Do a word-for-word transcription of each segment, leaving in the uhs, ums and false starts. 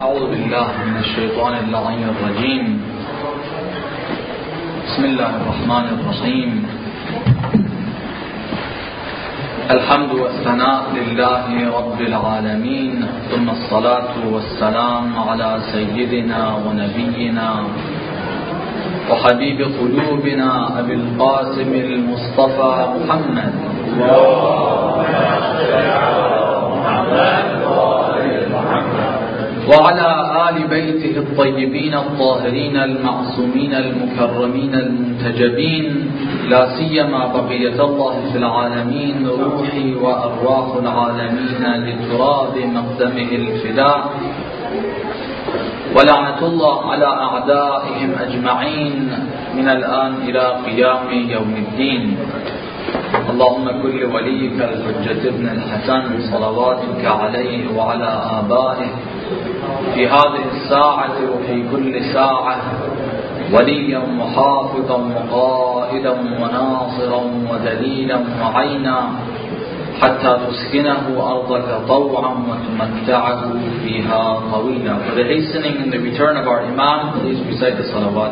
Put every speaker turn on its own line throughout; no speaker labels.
أعوذ بالله من الشيطان اللعين الرجيم. بسم الله الرحمن الرحيم. الحمد والثناء لله رب العالمين، ثم الصلاة والسلام على سيدنا ونبينا وحبيب قلوبنا أبي القاسم المصطفى محمد وعلى آل بيته الطيبين الطاهرين المعصومين المكرمين المنتجبين، لا سيما بقية الله في العالمين، روحي وأرواح العالمين لتراب مقدمه الفداء، ولعنة الله على أعدائهم أجمعين من الآن إلى قيام يوم الدين. اللهم كل وليك الحجة ابن الحسن صلواتك عليه وعلى آبائه في هذه الساعة وفي كل ساعة وليا وحافظا وقائدا وناصرا ودليلا وعينا، حتى تسكنه أرضك طوعا وتمتعه فيها طويلا. For the hastening and the return of our Imam, please recite the salawat.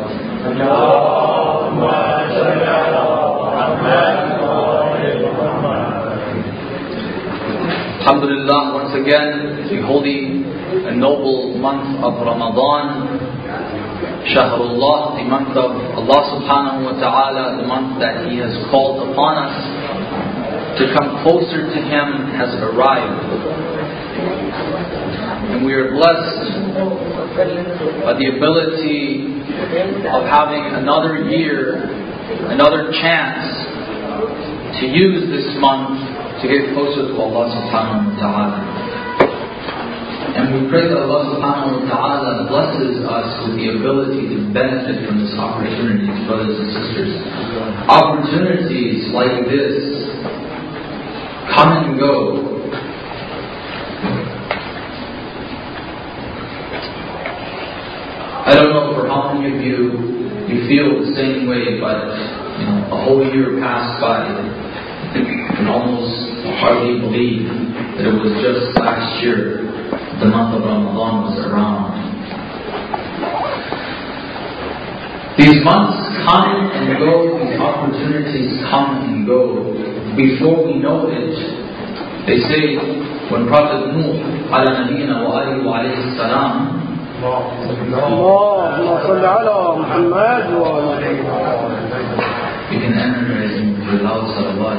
Alhamdulillah, once again, the holy and noble month of Ramadan, Shahrullah, the month of Allah subhanahu wa ta'ala, the month that He has called upon us to come closer to Him, has arrived. And we are blessed by the ability of having another year, another chance to use this month to get closer to Allah subhanahu wa ta'ala. And we pray that Allah subhanahu wa ta'ala blesses us with the ability to benefit from this opportunity, brothers and sisters. Opportunities like this come and go. I don't know for how many of you you feel the same way, but you know, a whole year passed by. You can almost hardly believe that it was just last year the month of Ramadan was around. These months come and go, these opportunities come and go. Before we know it, they say when Prophet Nuh ala nabiyina wa alihi wa alayhi salam, you can memorize in your loud salawat.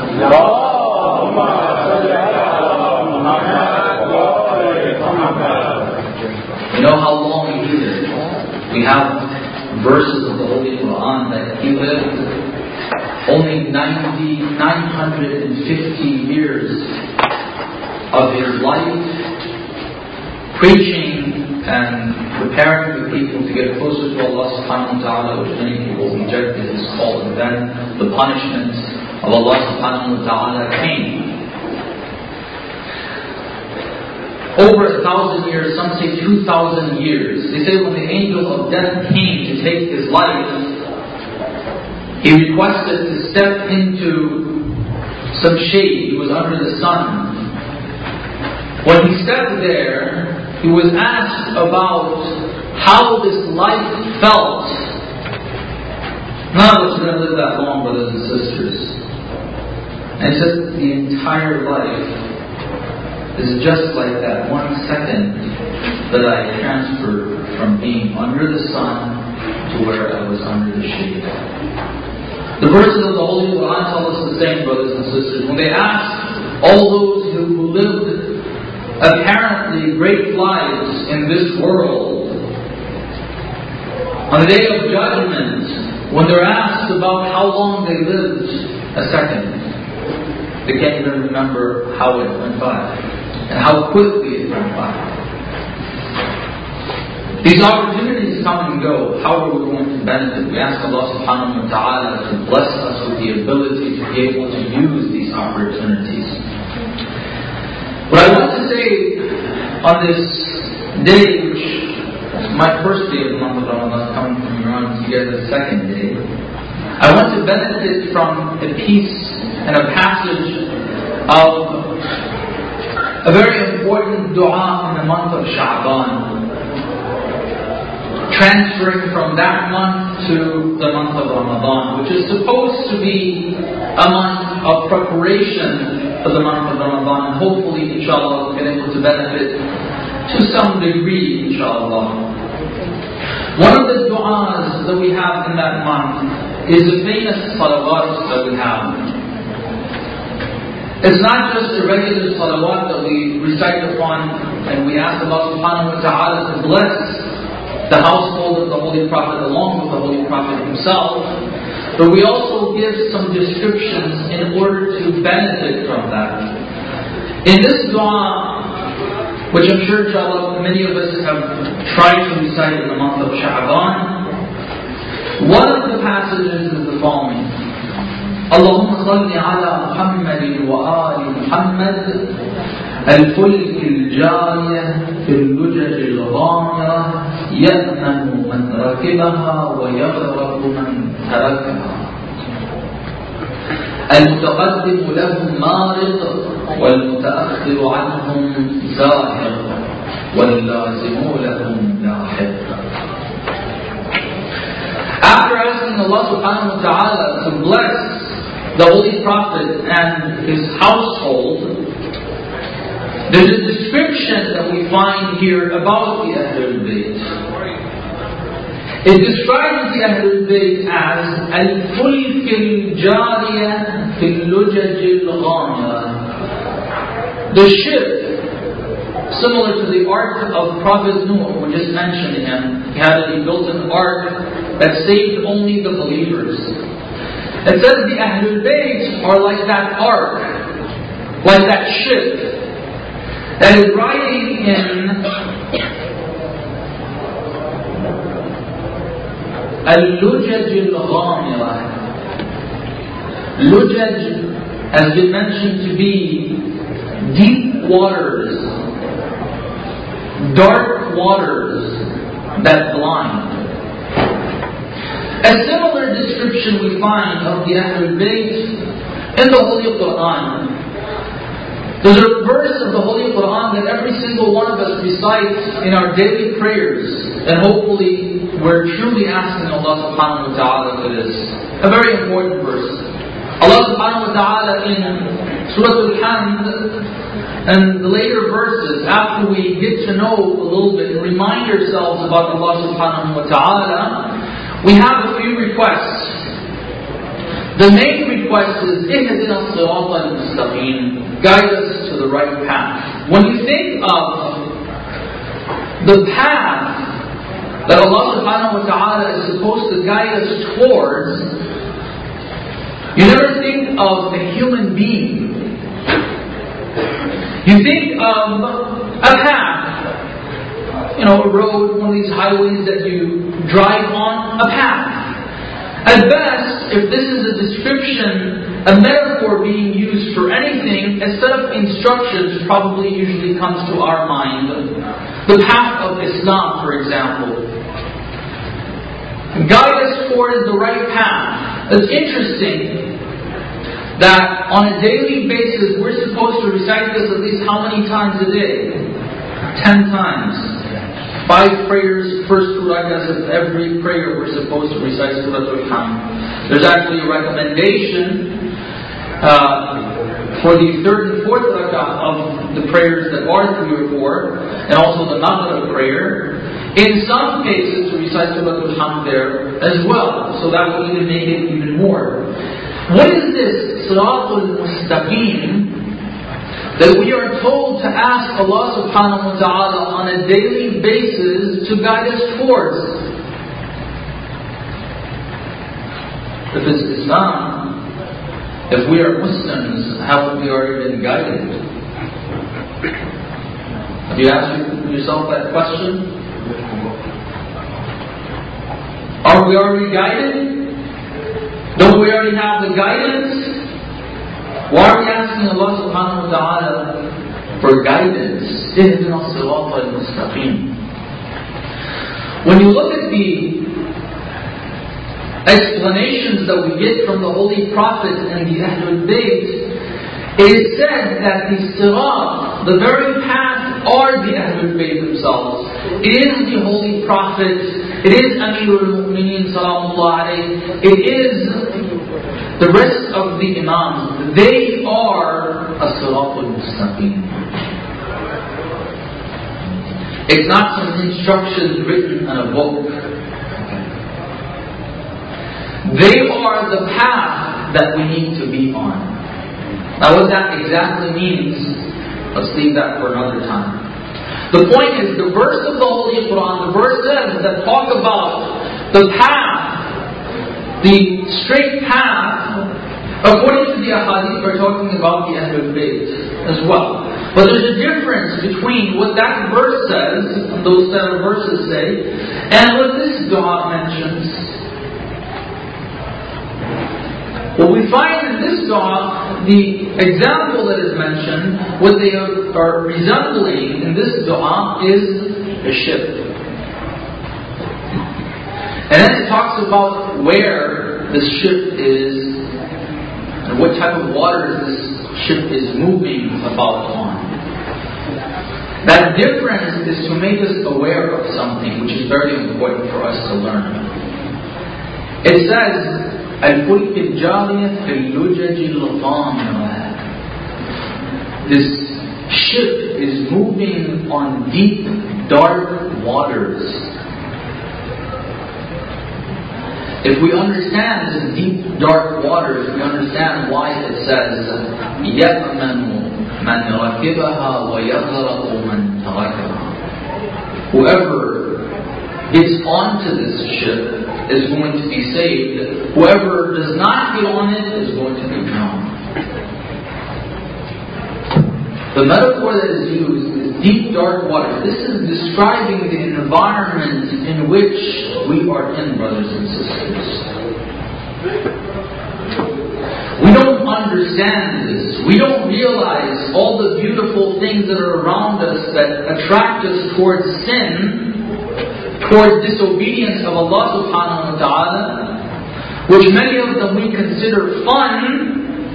You know how long he lived? We have verses of the Holy Quran that he lived only ninety, nine hundred fifty years of his life, preaching and preparing the people to get closer to Allah subhanahu wa ta'ala, which many people rejected his call. And then the punishments of Allah subhanahu wa ta'ala came. Over a thousand years, some say two thousand years. They say when the angel of death came to take his life, he requested to step into some shade. He was under the sun. When he stepped there, he was asked about how this life felt. None of us are going to live that long, brothers and sisters. And he said the entire life is just like that one second that I transferred from being under the sun to where I was under the shade. The verses of the Holy Quran tell us the same, brothers and sisters. When they asked all those who, who lived apparently great lives in this world, on the day of judgment, when they're asked about how long they lived, a second, they can't even remember how it went by and how quickly it went by. These opportunities come and go. How are we going to benefit? We ask Allah subhanahu wa ta'ala to bless us with the ability to be able to use these opportunities. What I want to say on this day, which is my first day of the month of Ramadan, coming from Iran to get the second day, I want to benefit from a piece and a passage of a very important dua in the month of Sha'ban. transferring from that month to the month of Ramadan, which is supposed to be a month of preparation for the month of Ramadan, and hopefully, inshallah, we'll get able to benefit to some degree, inshallah. One of the du'as that we have in that month is the famous salawat that we have. It's not just the regular salawat that we recite upon and we ask Allah subhanahu wa ta'ala to bless the household of the Holy Prophet along with the Holy Prophet himself, but we also give some descriptions in order to benefit from that. In this dua, which I'm sure inshallah many of us have tried to recite in the month of Sha'ban, one of the passages is the following: Allahumma salli ala Muhammadin wa ali Muhammad al-fulk al-jariyah fil lujaj al-ghamira ya'manu man rakibaha wa yaghraqu man tarakaha. المتقدم لهم مارق والمتأخر عنهم زاهر واللازم لهم لاحق. After asking Allah subhanahu wa ta'ala to bless the Holy Prophet and his household, there's a description that we find here about the Ahlul Bayt. It describes the Ahlul Bayt as Al-Fulk al-Jariyah fil Lujaj al-Ghamira. The ship, similar to the ark of Prophet Noah, we just mentioned him. He had he built an ark that saved only the believers. It says the Ahlul Bayt are like that ark, like that ship that is riding in Al-Lujaj al-Ghamira. Lujaj has been mentioned to be deep waters, dark waters that blind. A similar description we find of the Ahlul Bayt in the Holy Quran. There's a verse of the Holy Quran that every single one of us recites in our daily prayers, and hopefully we're truly asking Allah subhanahu wa ta'ala for this. A very important verse. Allah subhanahu wa ta'ala in Surah Al-Hamd and the later verses, after we get to know a little bit and remind ourselves about Allah subhanahu wa ta'ala, we have a few requests. The main request is Ihdina as-sirata al-mustaqim, guide us to the right path. When you think of the path that Allah subhanahu wa ta'ala is supposed to guide us towards, you never think of a human being. You think of a path, you know, a road, one of these highways that you drive on, a path. At best, if this is a description, a metaphor being used for anything, a set of instructions probably usually comes to our mind. The path of Islam, for example. Guide us towards the right path. It's interesting that on a daily basis we're supposed to recite this at least how many times a day? Ten times. Five prayers, first two rakahs of every prayer we're supposed to recite Surah Al-Hamd. There's actually a recommendation uh, for the third and fourth rakah of the prayers that are three or four, and also the Maghrib prayer. In some cases, to recite Surah Al-Hamd there as well. So that will even make it even more. What is this Siratul Mustaqim that we are told to ask Allah subhanahu wa ta'ala on a daily basis to guide us towards? If it's Islam, if we are Muslims, have we already been guided? Have you asked yourself that question? Are we already guided? Don't we already have the guidance? Why are we asking Allah subhanahu wa ta'ala for guidance? Ihdina as-sirata al-mustaqim. When you look at the explanations that we get from the Holy Prophet and the Ahlul Bayt, it is said that the sirat, the very path, are the Ahlul Bayt themselves. It is the Holy Prophet It is Amirul Mu'mineen Salamullah alayhi. It is the rest of the Imams. They are as-siratul mustaqim. It's not some instructions written in a book. They are the path that we need to be on. Now what that exactly means, let's leave that for another time. The point is, the verse of the Holy Quran, the verses that talk about the path, the straight path, according to the ahadith, we're talking about the Ahlul Bayt as well. But there's a difference between what that verse says, those set of verses say, and what this dua mentions. What we find in this dua, the example that is mentioned, what they are resembling in this dua is a ship. And then it talks about where the ship is and what type of waters this ship is moving about on. That difference is to make us aware of something which is very important for us to learn. It says, الفلك الجارية في اللجج الغامرة. This ship is moving on deep, dark waters. If we understand this deep, dark waters, we understand why it says يَأْمَنُ مَنْ رَكِبَهَا وَيَغْرَقُ مَنْ تَرَكَهَا. Whoever gets onto this ship is going to be saved. Whoever does not get on it is going to be drowned. The metaphor that is used is deep, dark water. This is describing the environment in which we are in, brothers and sisters. We don't understand this. We don't realize all the beautiful things that are around us that attract us towards sin, towards disobedience of Allah subhanahu wa ta'ala, which many of them we consider fun.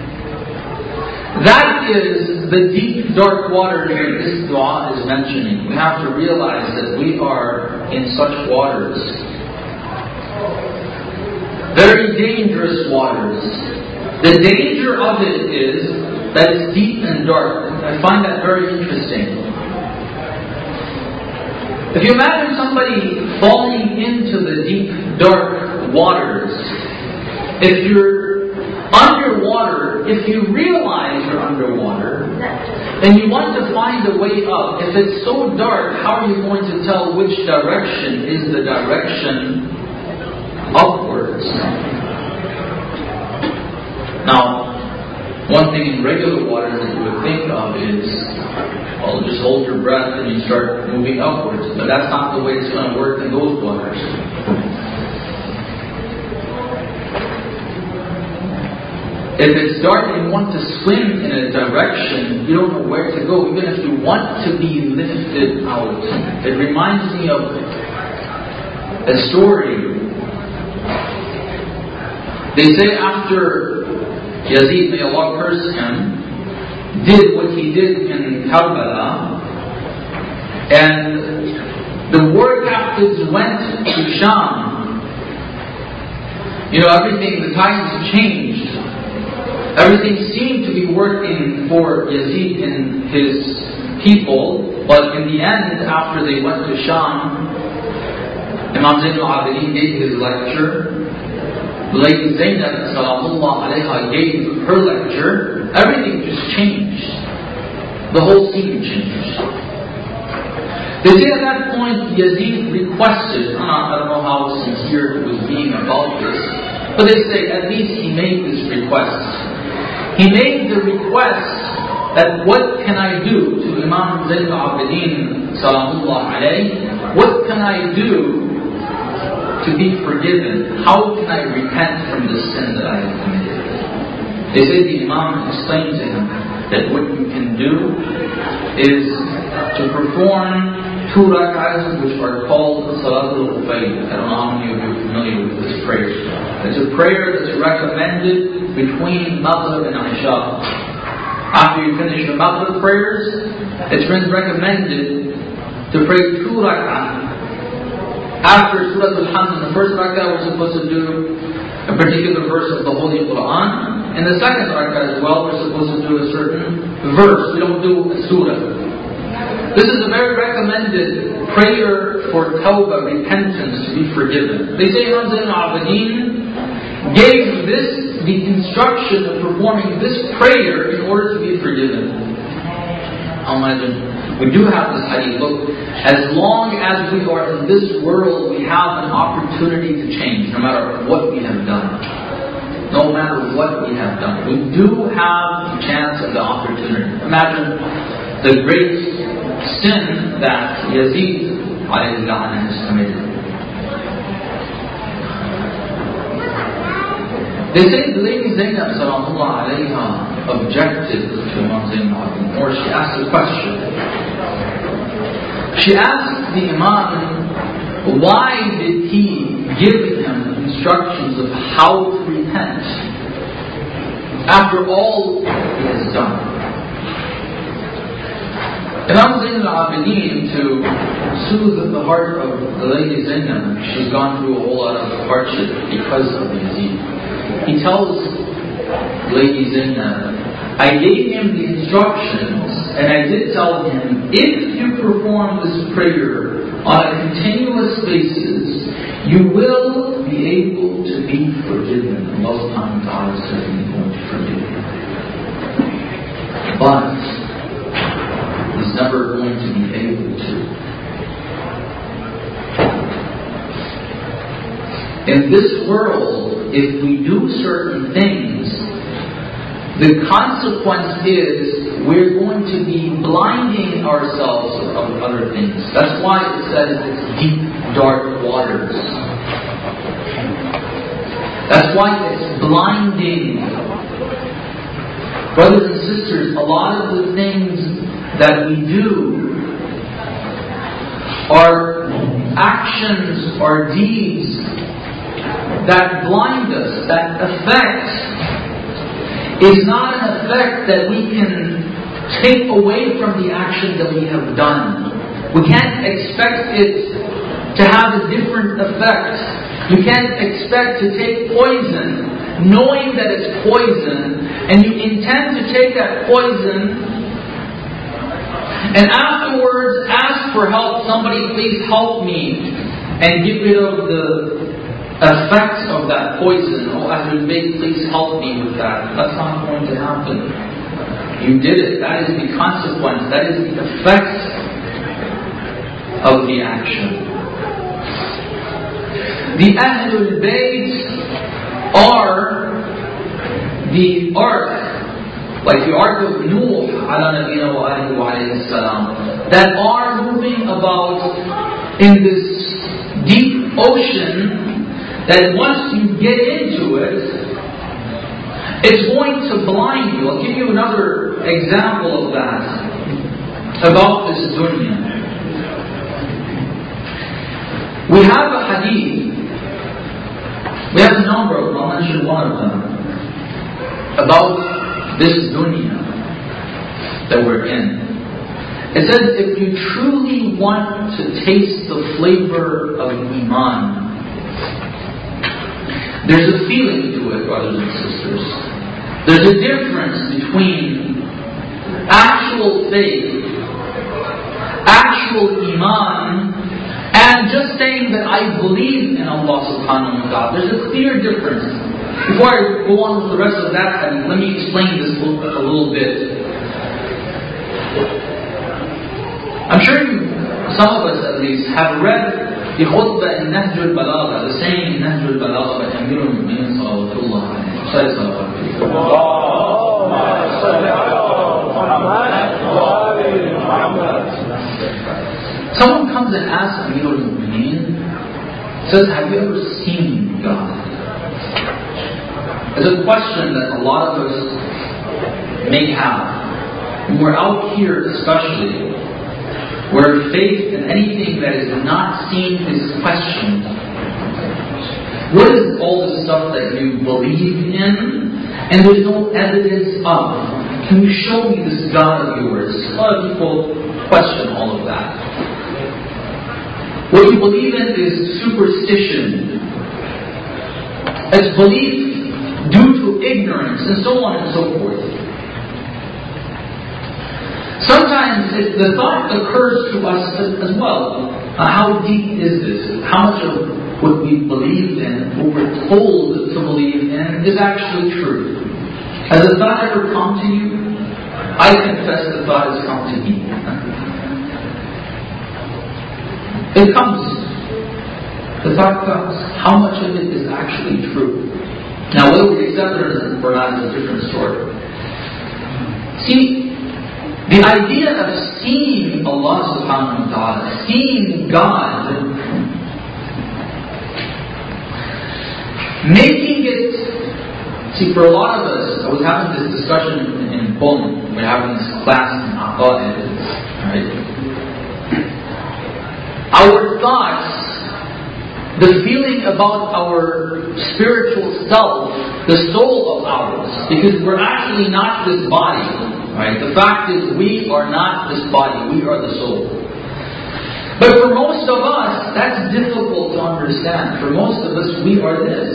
That is the deep, dark water here this dua is mentioning. We have to realize that we are in such waters. Very dangerous waters. The danger of it is that it's deep and dark. I find that very interesting. If you imagine somebody falling into the deep, dark waters, if you're underwater, if you realize you're underwater, and you want to find a way up, if it's so dark, how are you going to tell which direction is the direction upwards? Now, one thing in regular water that you would think of is, well, just hold your breath and you start moving upwards. But that's not the way it's going to work in those waters. If it's dark and you want to swim in a direction, you don't know where to go, even if you want to be lifted out. It reminds me of a story. They say after Yazid, may Allah curse him, did what he did in Karbala, and the war captives went to Sham. You know, everything, the times changed. Everything seemed to be working for Yazid and his people, but in the end, after they went to Sham, Imam Zayn al-Abidin gave his lecture. Lady Zainab Salamullah alayha gave her lecture. Everything just changed. The whole scene changed. They say at that point Yazid requested, I don't know how sincere it was being about this, but they say at least he made this request. He made the request that what can I do to Imam Zayn al-Abidin Salamullah alayhi? What can I do to be forgiven? How can I repent from the sin that I have committed? They say the Imam explained to him that what you can do is to perform two rak'ahs which are called Salatul Ubayd. I don't know how many of you are familiar with this prayer. It's a prayer that's recommended between Maghrib and Isha. After you finish your Maghrib prayers, it's been recommended to pray two rak'ahs after Surah Al-Hamd in the first rak'ah, we're supposed to do a particular verse of the Holy Quran. In the second rak'ah as well, we're supposed to do a certain verse. We don't do a surah. This is a very recommended prayer for tawbah, repentance, to be forgiven. They say Imam Zayn al-Abidin gave this, the instruction of performing this prayer in order to be forgiven. Imagine. We do have this hadith. Look, as long as we are in this world, we have an opportunity to change, no matter what we have done. No matter what we have done. We do have a chance of the opportunity. Imagine the great sin that Yazid alayhi la'nah has committed. They say the lady Zainab salamullah alayha objected to Imam Zayn al-Abidin, or she asked a question. She asked the Imam, why did he give him instructions of how to repent after all he has done? Imam Zayn al-Abidin, to soothe the heart of the lady Zainab, she's gone through a whole lot of hardship because of Yazid. He tells Lady Zainab, I gave him the instructions and I did tell him, if you perform this prayer on a continuous basis, you will be able to be forgiven. Allah subhanahu wa ta'ala is certainly going to forgive you. But he's never going to be able to. In this world, if we do certain things, the consequence is we're going to be blinding ourselves of other things. That's why it says it's deep, dark waters. That's why it's blinding. Brothers and sisters, a lot of the things that we do are actions, are deeds that blind us, that affect is not an effect that we can take away from the action that we have done. We can't expect it to have a different effect. You can't expect to take poison knowing that it's poison, and you intend to take that poison and afterwards ask for help. Somebody please help me and get rid of the effects of that poison. Oh, Ahlul Bayt, please help me with that. That's not going to happen. You did it. That is the consequence. That is the effect of the action. The Ahlul Bayt are the ark, like the ark of Nuh ala nabiyina wa alihi wa alayhi salam, that are moving about in this deep ocean, that once you get into it, it's going to blind you. I'll give you another example of that, about this dunya. We have a hadith, we have a number of them, I'll mention one of them, about this dunya that we're in. It says, if you truly want to taste the flavor of Iman, there's a feeling to it, brothers and sisters. There's a difference between actual faith, actual Iman, and just saying that I believe in Allah subhanahu wa ta'ala. There's a clear difference. Before I go on with the rest of that hadith, let me explain this a little bit. I'm sure you, some of us at least, have read the khutbah in Nahj al-Balagha, the saying in Nahj al-Balagha by Amir al-Mu'minin salawatullah alayhi. Say salawatullah. Someone comes and asks Amir al-Mu'minin, says, have you ever seen God? It's a question that a lot of us may have. When we're out here especially, where faith in anything that is not seen is questioned. What is all the stuff that you believe in and there's no evidence of? Can you show me this God of yours? A lot of people question all of that. What you believe in is superstition. It's belief due to ignorance, and so on and so forth. Sometimes it, the thought occurs to us as well. Uh, how deep is this? How much of what we believe in, what we're told to believe in, is actually true? Has the thought ever come to you? I confess the thought has come to me. It comes. The thought comes. How much of it is actually true? Now, whether we accept it or not is a different story. See, the idea of seeing Allah subhanahu wa ta'ala, seeing God, making it, see, for a lot of us, I was having this discussion in, in Bonn, we we're having this class in Aqa'id, right? Our thoughts, the feeling about our spiritual self, the soul of ours, because we're actually not this body. Right? The fact is, we are not this body, we are the soul. But for most of us, that's difficult to understand. For most of us, we are this.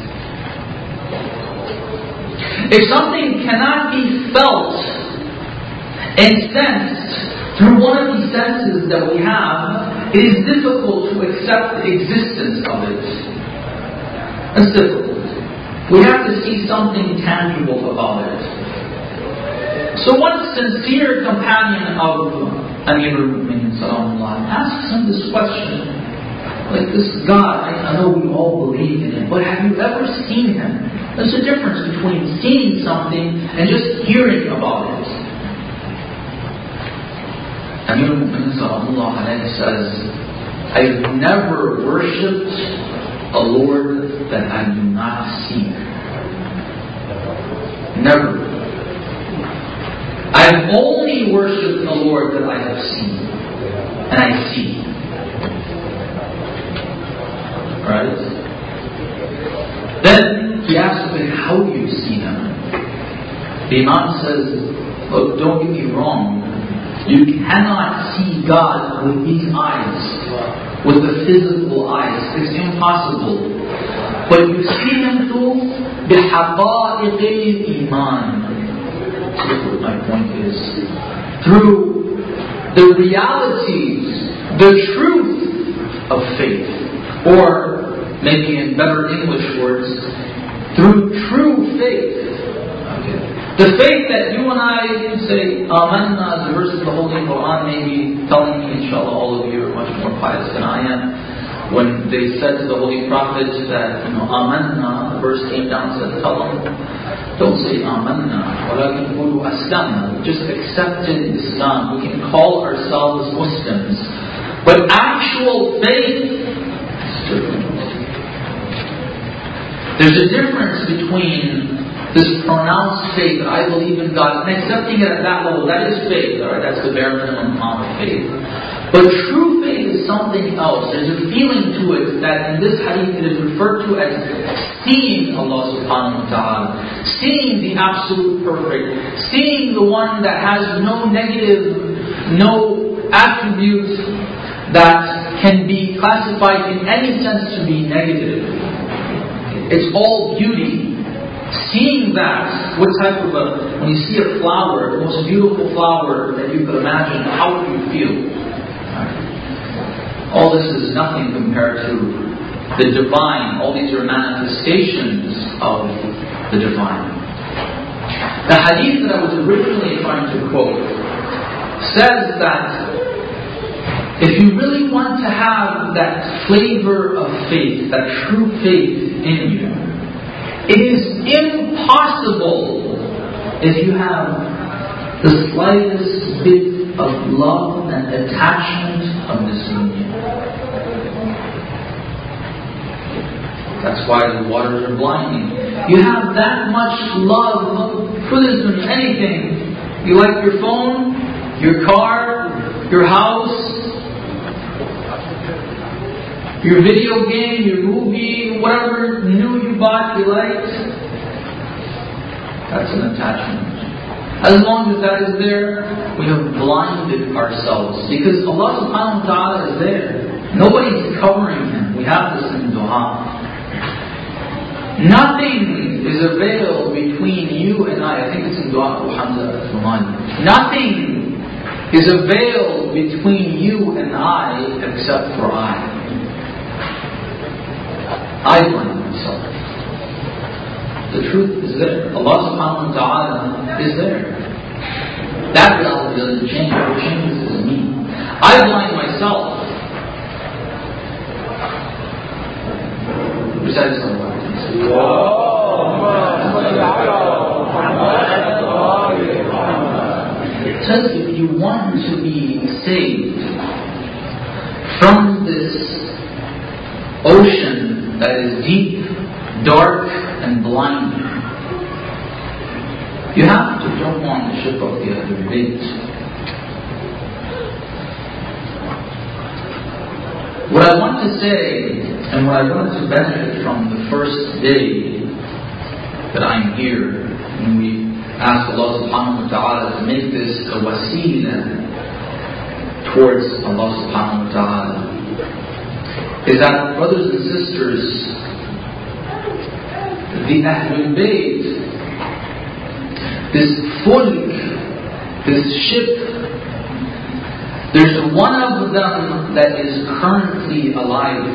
If something cannot be felt and sensed through one of these senses that we have, it is difficult to accept the existence of it. It's difficult. We have to see something tangible about it. So one sincere companion of Amir al-Mu'minin Salamullah asks him this question. Like, this God, I, I know we all believe in Him, but have you ever seen Him? There's a difference between seeing something and just hearing about it. Amir al-Mu'minin Salamullah says, I've never worshipped a Lord that I do not see. Never. I've only worshipped the Lord that I have seen. And I see. Right? Then he asks me, how do you see Him? The Imam says, look, don't get me wrong. You cannot see God with these eyes, with the physical eyes. It's impossible. But you see Him through بِحَقَائِقِ الْإِيمَانِ. That's what my point is. Through the realities, the truth of faith, or maybe in better English words, through true faith. Okay. The faith that you and I say, Amanna, the verse of the Holy Quran may be telling me, inshallah, all of you are much more pious than I am. When they said to the Holy Prophet that, you know, Amanna, the verse came down and said, tell them, don't say Amanna, walakin qulu aslamna. Just accepted Islam. We can call ourselves Muslims. But actual faith is different. There's a difference between this pronounced faith that I believe in God and accepting it at that level. That is faith, alright? That's the bare minimum amount of faith. But true faith is something else. There's a feeling to it that in this hadith it is referred to as seeing Allah subhanahu wa ta'ala, seeing the absolute perfect, seeing the one that has no negative, no attributes that can be classified in any sense to be negative. It's all beauty. Seeing that, what type of a, when you see a flower, the most beautiful flower that you could imagine, how do you feel? All this is nothing compared to the divine. All these are manifestations of the divine. The hadith that I was originally trying to quote says that if you really want to have that flavor of faith, that true faith in you, it is impossible if you have the slightest bit of love and attachment of this union. That's why the waters are blinding. You have that much love for this dunya. Anything. You like your phone, your car, your house, your video game, your movie, whatever new you bought, you liked. That's an attachment. As long as that is there, we have blinded ourselves. Because Allah subhanahu wa ta'ala is there. Nobody's covering him. We have this in dua. Nothing is a veil between you and I. I think it's in dua Abu Hamza al-Thumani. Nothing is a veil between you and I except for I. I blind myself. The truth is there. Allah subhanahu wa ta'ala is there. That reality doesn't change. What changes is me. I blind myself. Besides Allah. It says if you want to be saved from this ocean that is deep, dark, and blinding, you have to jump on the ship of the Ahlul Bayt. What I want to say, and what I want to benefit from the first day that I'm here, when we ask Allah subhanahu wa ta'ala to make this a wasila towards Allah subhanahu wa ta'ala, is that, brothers and sisters, the Ahlul Bayt, this fulk, this ship, there's one of them that is currently alive.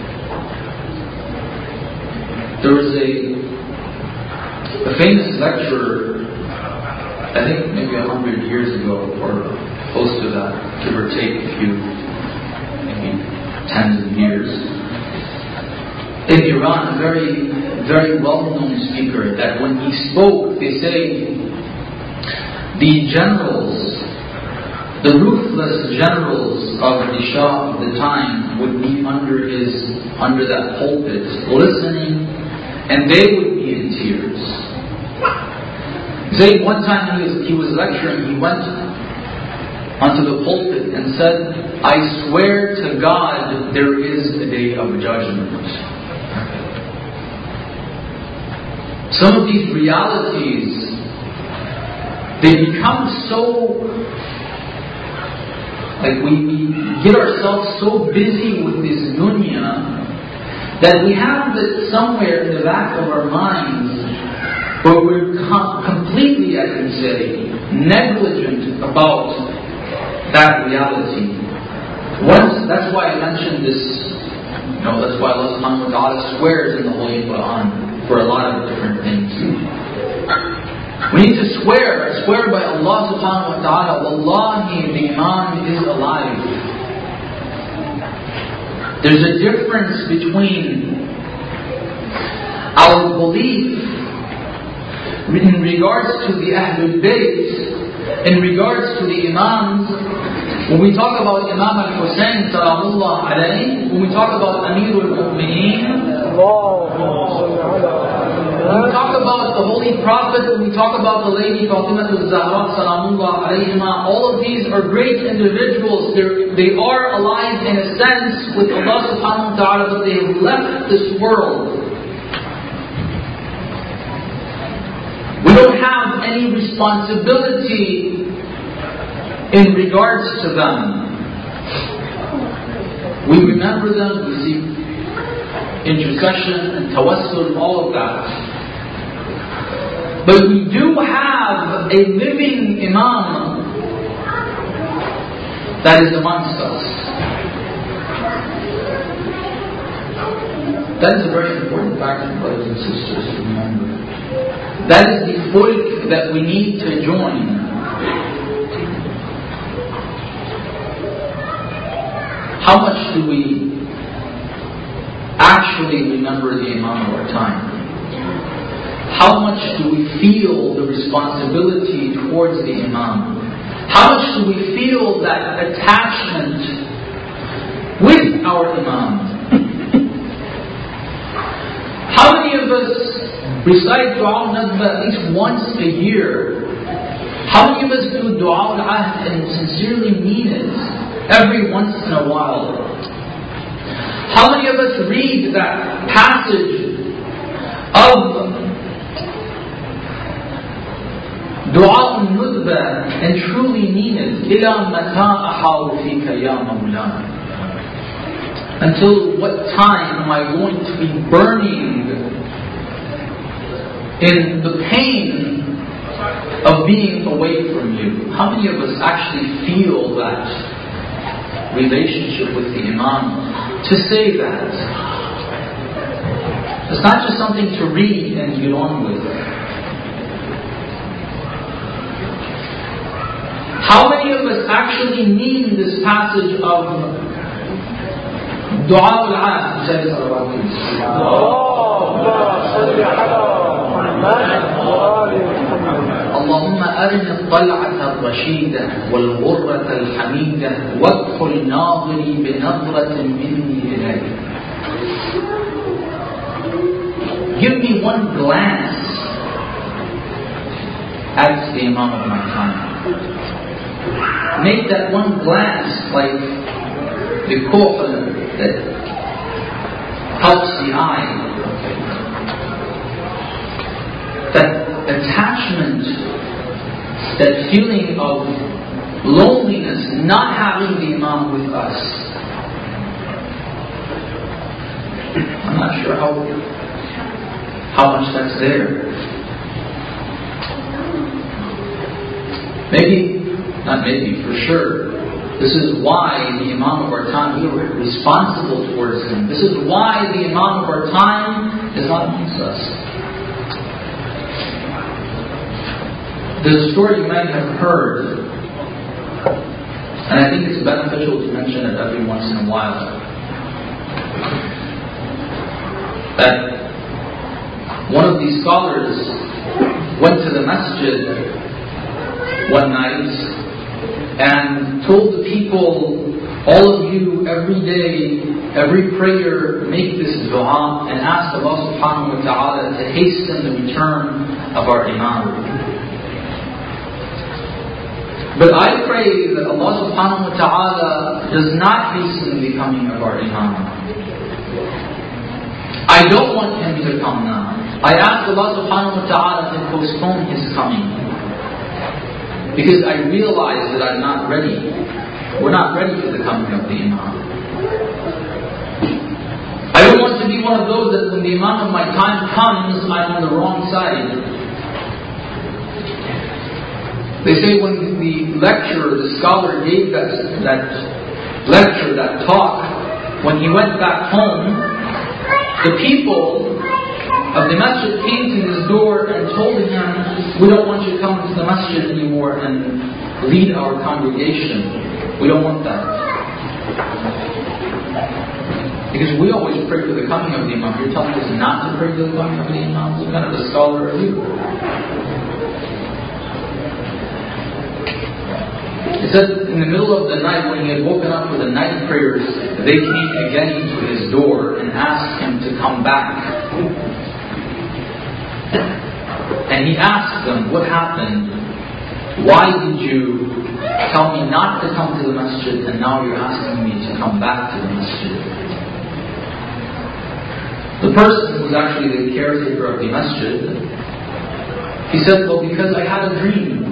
There was a, a famous lecturer, I think maybe a hundred years ago, or close to that, give or take a few, maybe tens of years, in Iran, a very, very well-known speaker, that when he spoke, they say, the generals, the ruthless generals of the Shah of the time would be under his, under that pulpit, listening, and they would be in tears. Say one time he was, he was lecturing, he went onto the pulpit and said, I swear to God there is a day of judgment. Some of these realities, they become so, like we, we get ourselves so busy with this dunya that we have it somewhere in the back of our minds where we're com- completely, I can say, negligent about that reality. Once, that's why I mentioned this, you know, that's why Allah subhanahu wa ta'ala swears in the Holy Quran for a lot of different things. We need to swear, I swear by Allah subhanahu wa ta'ala, Wallahi, the Imam is alive. There's a difference between our belief in regards to the Ahlul Bayt, in regards to the Imams. When we talk about Imam al-Hussein salamullah alayhi, when we talk about Amirul Mu'mineen, when we talk about the Holy Prophet, when we talk about the Lady Fatimah al-Zahra salamullah alayhima, all of these are great individuals. They're, they are alive in a sense with Allah subhanahu wa ta'ala, but they have left this world. We don't have any responsibility in regards to them. We remember them, we seek intercession and tawassul, all of that. But we do have a living Imam that is amongst us. That is a very important factor, brothers and sisters, to remember. That is the fulk that we need to join. How much do we actually remember the Imam of our time? How much do we feel the responsibility towards the Imam? How much do we feel that attachment with our Imam? How many of us recite Dua al-Nadba at least once a year? How many of us do Dua al-Ahd and sincerely mean it every once in a while? How many of us read that passage of Dua al-Nudba and truly mean it? إِلَى مَتَىٰ أَحَاوْ فِيكَ يَا مَوْلَانَ. Until what time am I going to be burning in the pain of being away from you? How many of us actually feel that relationship with the Imam to say that? It's not just something to read and get on with. How many of us actually mean this passage of Dua al-Aad? اللهم أرنا الطلعة الرشيدة والغرة الحميدة وادخل ناظري بنظرة مني إليك. Give me one glance as the Imam of my time. Make that one glance like the kohl that helps the eye. That attachment, that feeling of loneliness, not having the Imam with us. I'm not sure how how much that's there. Maybe, not maybe, for sure. This is why the Imam of our time, we are responsible towards him. This is why the Imam of our time is not amongst us. There's a story you might have heard, and I think it's beneficial to mention it every once in a while. That one of these scholars went to the masjid one night and told the people, all of you, every day, every prayer, make this dua and ask Allah subhanahu wa ta'ala to hasten the return of our Imam. But I pray that Allah subhanahu wa ta'ala does not hasten the coming of our Imam. I don't want him to come now. I ask Allah subhanahu wa ta'ala to postpone his coming. Because I realize that I'm not ready. We're not ready for the coming of the Imam. I don't want to be one of those that when the Imam of my time comes, I'm on the wrong side. They say when the lecturer, the scholar gave that, that lecture, that talk, when he went back home, the people of the masjid came to his door and told him, we don't want you to come to the masjid anymore and lead our congregation. We don't want that. Because we always pray for the coming of the Imam. You're telling us not to pray for the coming of the Imam? What kind of a scholar are you? It said in the middle of the night when he had woken up for the night prayers, they came again to his door and asked him to come back. And he asked them, what happened? Why did you tell me not to come to the masjid and now you're asking me to come back to the masjid? The person who was actually the caretaker of the masjid, he said, well, because I had a dream.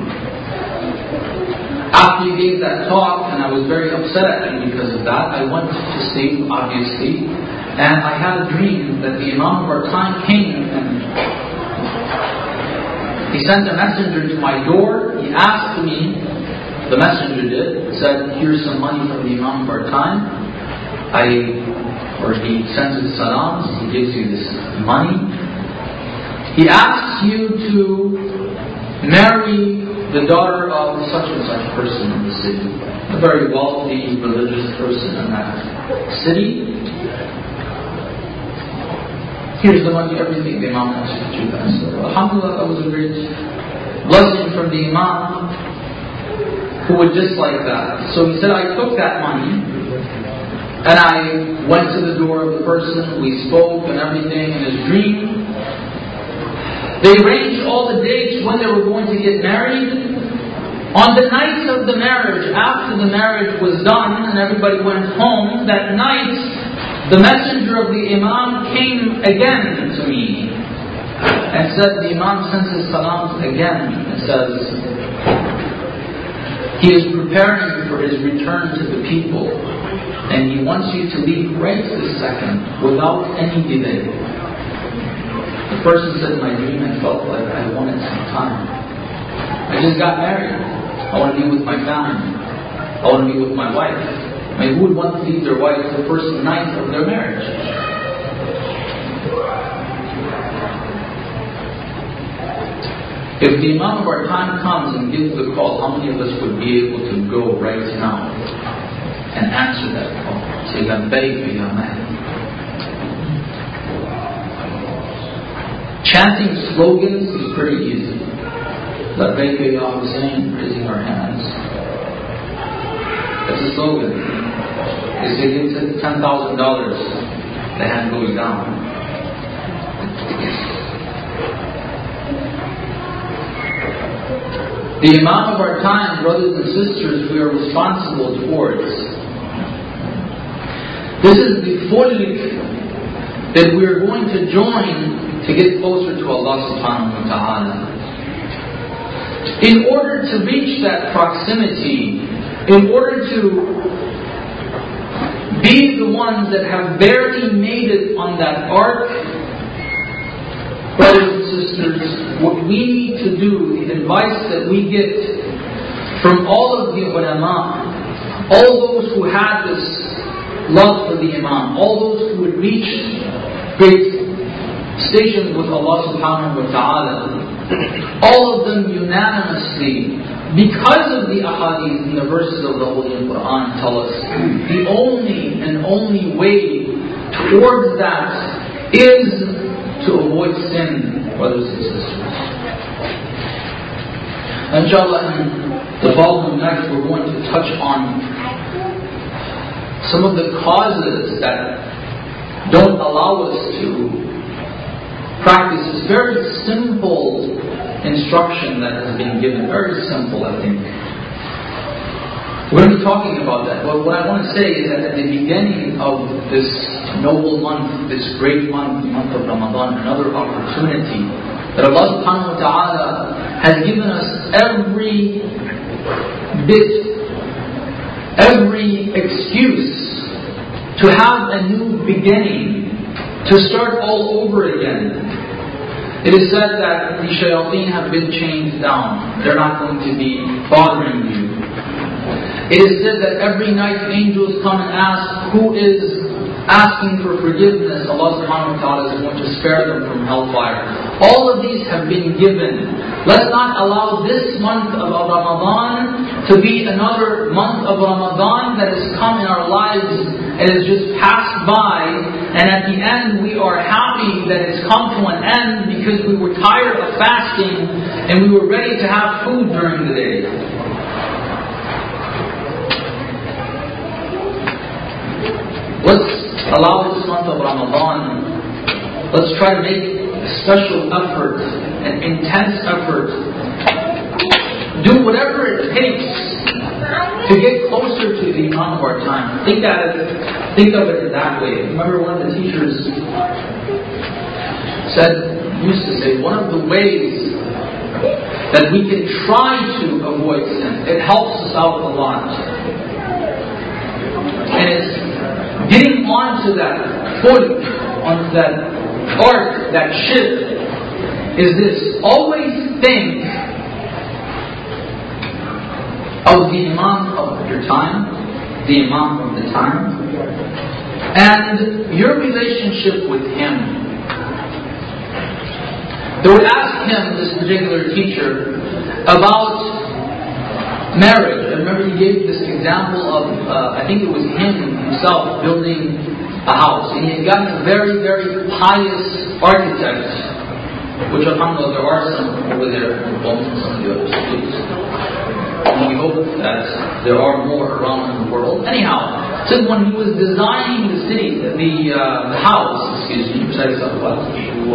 After you gave that talk, and I was very upset at you because of that, I went to sleep, obviously, and I had a dream that the Imam of our time came and he sent a messenger to my door. He asked me, the messenger did, said, here's some money from the Imam of our time. I, or he sends his salams, he gives you this money. He asks you to marry the daughter of such and such person in the city, a very wealthy, religious person in that city. Here's the money, everything the Imam wants to do that. So, alhamdulillah, that was a great blessing from the Imam who would just like that. So he said, I took that money and I went to the door of the person, we spoke and everything in his dream. They arranged all the dates when they were going to get married. On the night of the marriage, after the marriage was done and everybody went home, that night, the messenger of the Imam came again to me and said, the Imam sends his salams again and says, he is preparing for his return to the people and he wants you to leave right this second without any delay. The person said, my dream, I felt like I wanted some time. I just got married. I want to be with my family. I want to be with my wife. I mean, who would want to leave their wife the first night of their marriage? If the Imam of our time comes and gives the call, how many of us would be able to go right now and answer that call? Say, Labbaik ya man. Chanting slogans is pretty easy. Labbaik ya Hussein, raising our hands. That's a slogan. They say give ten thousand dollars, the hand goes down. The Imam of our time, brothers and sisters, we are responsible towards. This is the fulk that we are going to join to get closer to Allah subhanahu wa ta'ala. In order to reach that proximity, in order to be the ones that have barely made it on that ark, brothers and sisters, what we need to do, the advice that we get from all of the ulama, all those who had this love for the Imam, all those who had reached great stations with Allah subhanahu wa ta'ala, all of them unanimously, because of the ahadith and the verses of the Holy Quran, tell us the only and only way towards that is to avoid sin, brothers and sisters. Inshallah, in the following night we're going to touch on some of the causes that don't allow us to practice this very simple instruction that has been given. Very simple, I think. We're going to be talking about that. But what I want to say is that at the beginning of this noble month, this great month, the month of Ramadan, another opportunity that Allah subhanahu wa ta'ala has given us every bit, every excuse to have a new beginning, to start all over again. It is said that the shayateen have been chained down. They're not going to be bothering you. It is said that every night angels come and ask, who is asking for forgiveness? Allah subhanahu wa ta'ala is going to spare them from hellfire. All of these have been given. Let's not allow this month of Ramadan to be another month of Ramadan that has come in our lives and has just passed by, and at the end we are happy that it's come to an end because we were tired of fasting and we were ready to have food during the day. Let's allow this month of Ramadan, let's try to make a special effort, an intense effort. Do whatever it takes to get closer to the Imam of our time. Think that, think of it that way. Remember one of the teachers said, used to say, one of the ways that we can try to avoid sin, it helps us out a lot. And it's getting onto that fulk, onto that ark, that ship, is this. Always think of the Imam of your time, the Imam of the time, and your relationship with him. They would ask him, this particular teacher, about marriage. I remember he gave this example of, uh, I think it was him himself building a house. And he had gotten a very, very pious architect, which alhamdulillah there are some over there in Bolton and some of the other schools. And we hope that there are more around in the world. Anyhow, so when he was designing the city, the, uh, the house, excuse me, recite this out loud.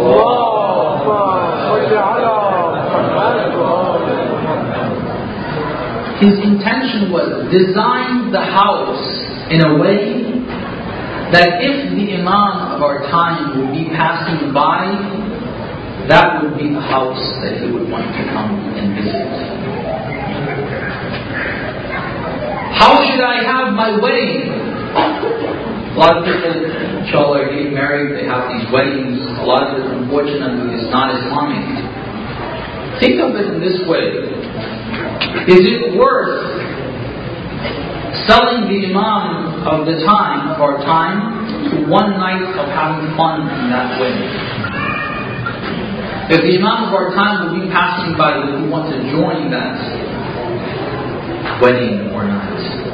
His intention was design the house in a way that if the Imam of our time would be passing by, that would be the house that he would want to come and visit. How should I have my wedding? A lot of people, inshallah, are getting married, they have these weddings. A lot of it, unfortunately, is not Islamic. Think of it in this way. Is it worth selling the Imam of the time, of our time, to one night of having fun in that wedding? If the Imam of our time will be passing by, would we want to join that wedding or not?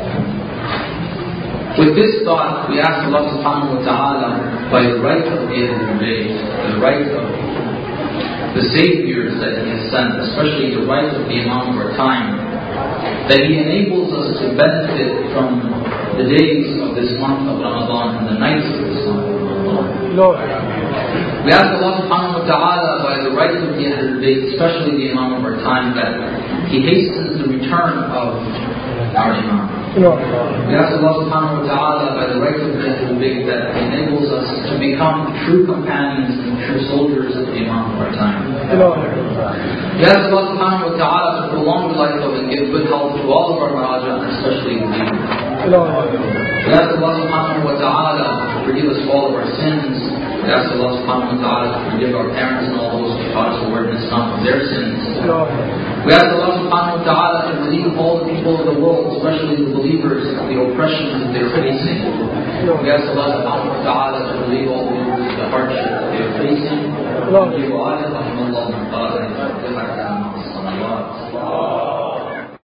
With this thought, we ask Allah subhanahu wa ta'ala, by the right of the Ahlul Bayt, the right of the Saviors that He has sent, especially the right of the Imam of our time, that He enables us to benefit from the days of this month of Ramadan and the nights of this month of Ramadan. Lord. We ask Allah subhanahu wa ta'ala, by the right of the Ahlul Bayt, especially the Imam of our time, that He hastens the return of our Imam. We ask Allah subhanahu wa ta'ala, by the right of the Ahlul Bayt, that He enables us to become true companions and true soldiers of the Imam of our time. We ask Allah subhanahu wa ta'ala to prolong the life of and give good health to all of our Maraja, and especially the leaders. We ask Allah subhanahu wa ta'ala to forgive us all of our sins. We ask Allah subhanahu wa ta'ala to forgive our parents and all those who taught us the word and Islam of their sins. We ask Allah subhanahu wa ta'ala to relieve all the people of the world, especially the believers, of the oppressions that they are facing. We ask Allah subhanahu wa ta'ala to relieve all the believers of the hardships that they are facing.